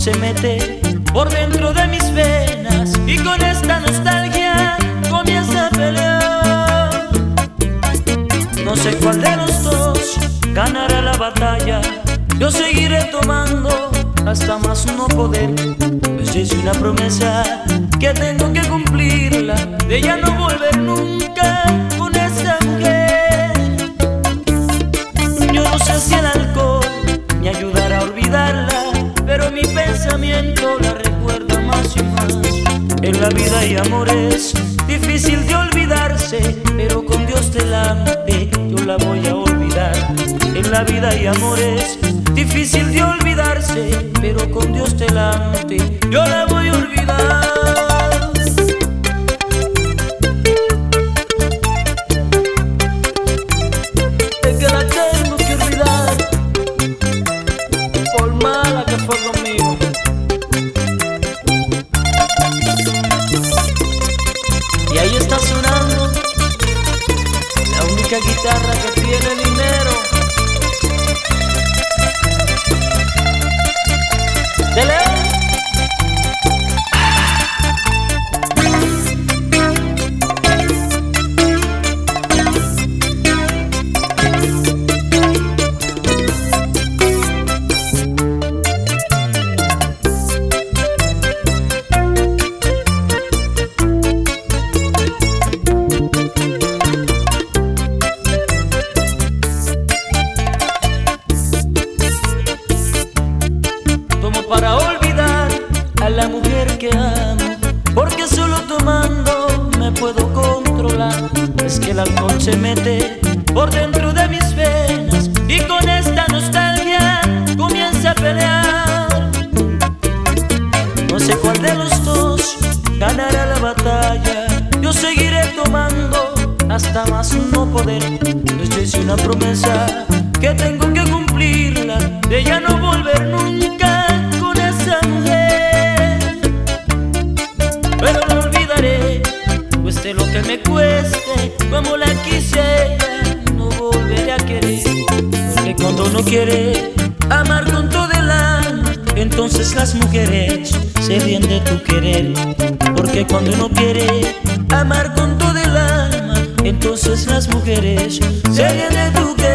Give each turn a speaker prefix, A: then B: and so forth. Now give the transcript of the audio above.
A: se mete por dentro de mis venas y con esta nostalgia comienza a pelear. No sé cuál de los dos ganará la batalla. Yo seguiré tomando hasta más no poder, pues es una promesa que tengo que cumplirla, de ya no volver nunca con esa mujer. Yo no sé si el alcohol me ayudará a olvidarla, pero mi pensamiento la recuerda más y más. En la vida hay amores difícil de olvidarse, pero con Dios delante yo la voy a olvidar. En la vida hay amores difícil de olvidarse, pero con Dios delante yo la voy a olvidar. Es que la tengo que olvidar, por mala que fue conmigo. Y ahí está sonando la única guitarra que tiene dinero. ¡De León! Para olvidar a la mujer que amo, porque solo tomando me puedo controlar. Es que el alcohol se mete por dentro de mis venas y con esta nostalgia comienza a pelear. No sé cuál de los dos ganará la batalla. Yo seguiré tomando hasta más no poder, pues yo hice una promesa que tengo que cumplirla, de ya no volver nunca con esa mujer. Pero no olvidaré, cueste lo que me cueste, como la quise ella, no volveré a querer. Porque cuando uno quiere amar con todo el alma, entonces las mujeres se ríen de tu querer. Porque cuando uno quiere amar con todo el alma, entonces las mujeres se ríen de tu querer.